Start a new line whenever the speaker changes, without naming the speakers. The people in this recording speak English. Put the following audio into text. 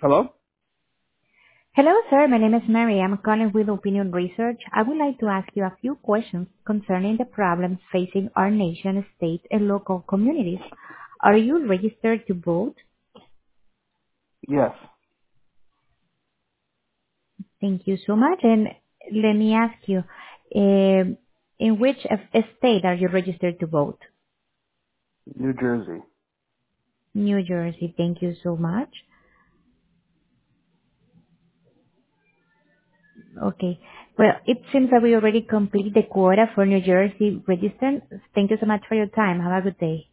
Hello?
Hello, sir. My name is Mary. I'm calling with Opinion Research. I would like to ask you a few questions concerning the problems facing our nation, state, and local communities. Are you registered to vote?
Yes.
Thank you so much. And let me ask you, in which state are you registered to vote?
New Jersey.
New Jersey. Thank you so much. Okay. Well, it seems that we already complete the quota for New Jersey registrants. Thank you so much for your time. Have a good day.